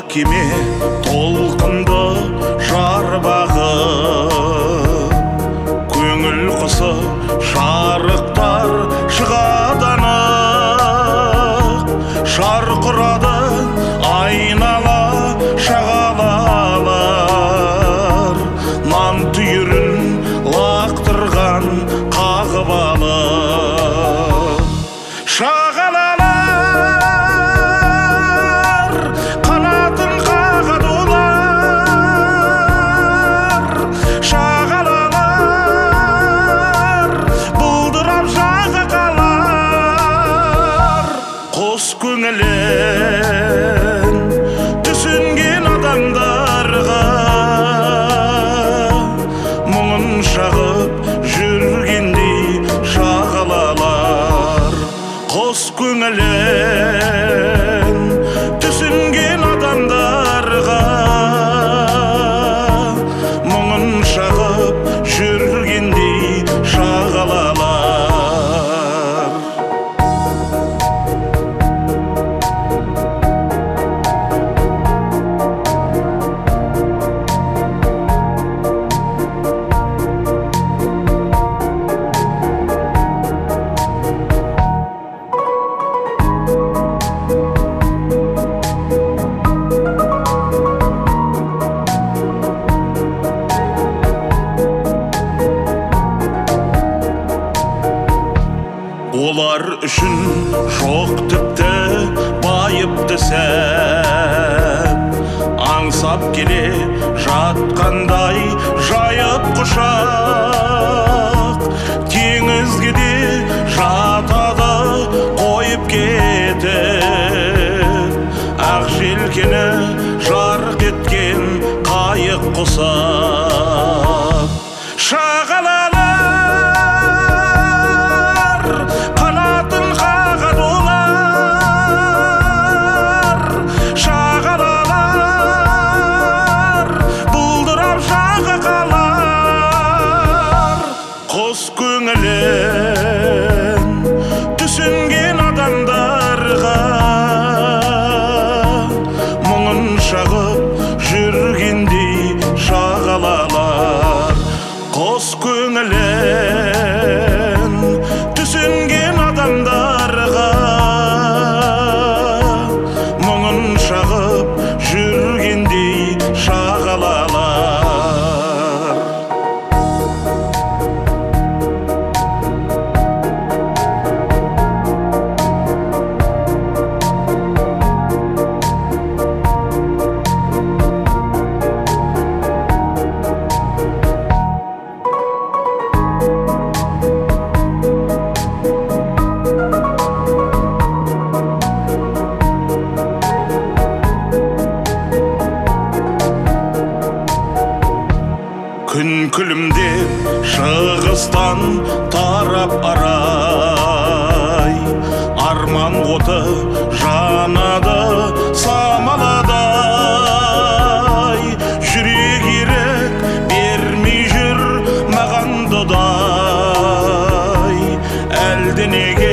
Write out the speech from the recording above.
кеме толқынды жарбағы, көңіл құсы шарықтар шығаданық, шарқырады айнала шағалалар, нан түйірін лақтырған қағып алып. Шағалалар қанатын қағады олар, шағалалар бұлдырап жағы қалар. Қос көңілін түсінген адамдарға мұңын шағып жүргендей шағалалар. Қос көңілін түсінген адамдарға мұңын шағып жүргендей шағалалар. Олар үшін жоқ тіпті байыпты сәт, аңсап келе жатқандай жайып құшақ, теңізге де жатады қойып кетіп, ақ желкені жарқ еткен қайық құсап. Шағалалар қанатын қағады олар, шағалалар бұлдырап жағы қалар. Қос көңілін түсінген адамдарға мұңын шағып жүргендей шағалалар. Қос көңілін түсінген адамдарға мұңын шағып жүргендей шағалалар. Күн күлімдеп шығыстан тарап арай, арман оты жанады самаладай. Жүрек ерік бермей жүр маған додай, әлде неге